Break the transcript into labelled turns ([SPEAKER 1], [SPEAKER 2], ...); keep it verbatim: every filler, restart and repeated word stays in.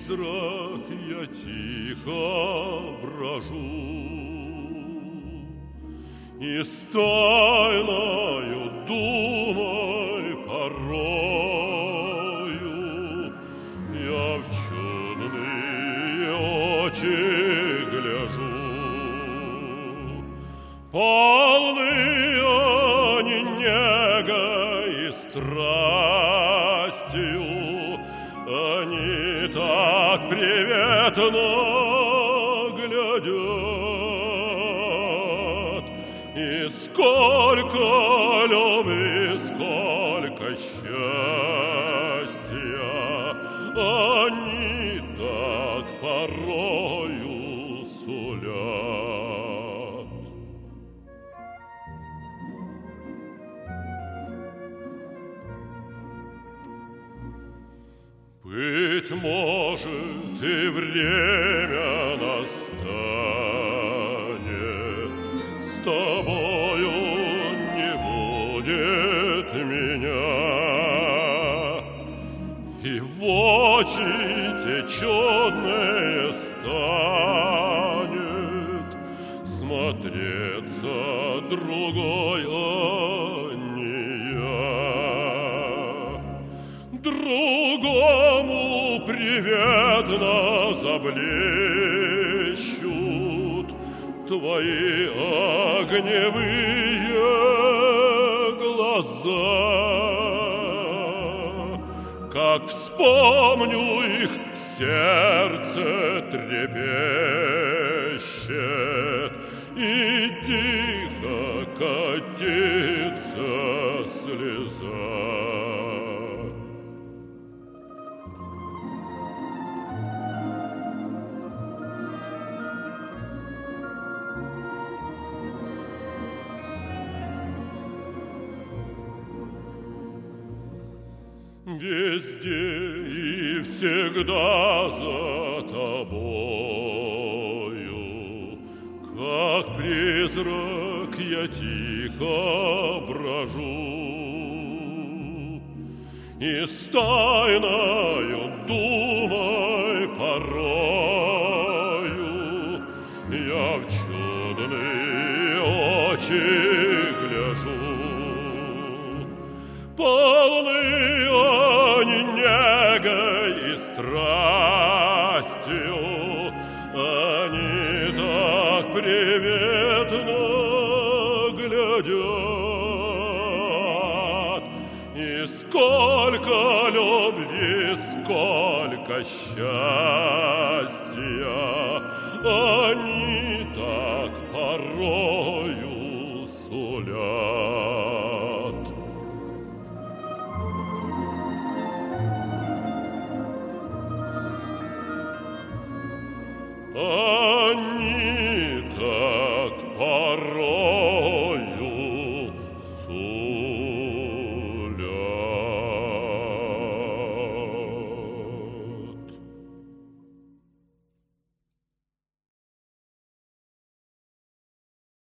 [SPEAKER 1] призрак я тихо брожу, и с тайною думой порою я в чудные очи гляжу. Полны они негой и страстью, они так приветно глядят, и сколько любви, сколько счастья они так порою сулят. Быть может, и время настанет, с тобою не будет меня, и в очи те чудные станет смотреться другой, а не я. Другому приветно заблещут твои огневые глаза. Как вспомню их, сердце трепещет, и тихо катится слеза. Везде и всегда за тобою, как призрак я тихо брожу, и с тайною думой порою я в чудные очи гляжу. Полны они негой и страстью, они так приветно глядят, и сколько любви, сколько счастья они так порою сулят.